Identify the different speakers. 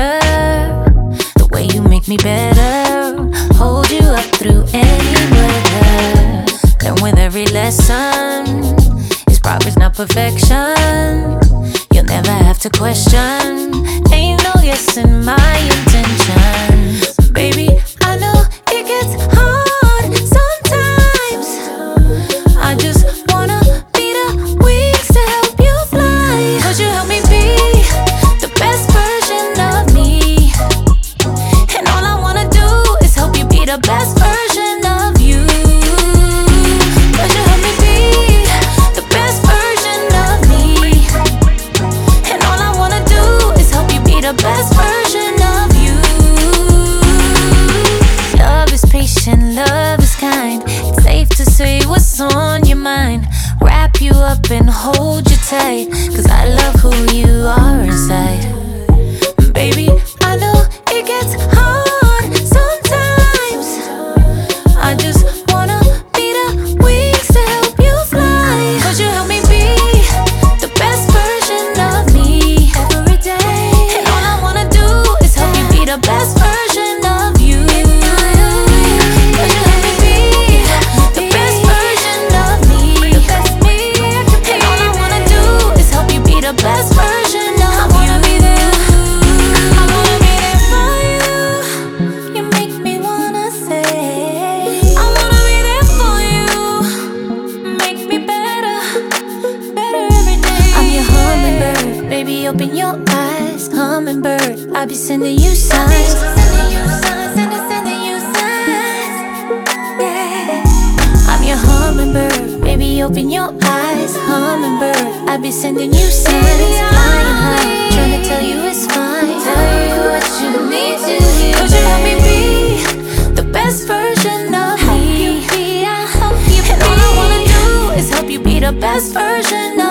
Speaker 1: together. The way you make me better, hold you up through any weather. Learn with every lesson, is progress not perfection. You'll never have to question, ain't no guessing my intentions. Baby, I know it gets hard sometimes. I just wanna be the wings to help you fly. Could you help me be the best version of me? And all I wanna do is help you be the best version of you. Could you help me be the best version of me? And all I wanna do is help you be the best version of you. Love is patient, love is kind. It's safe to say what's on your mind. Wrap you up and hold you tight, 'cause I love who you are inside. Baby, I know it gets hard sometimes. I just wanna be the wings to help you fly. Could you help me be the best version of me every day? And all I wanna do is help you be the best version of you. Could you help me be the best version of me? And all I wanna do is help you be the best version of you. I wanna be there for you. You make me wanna say I wanna be there for you. Make me better every day. I'm your hummingbird, baby, open your eyes. Hummingbird, I'll be sending you signs. Sending you signs. Yeah. I'm your hummingbird, baby, open your eyes. Hummingbird, I'll be sending you signs. Flying high, trying to tell you it's fine. Tell you what you need to hear. Could you help me be the best version of me? And all I wanna do is help you be the best version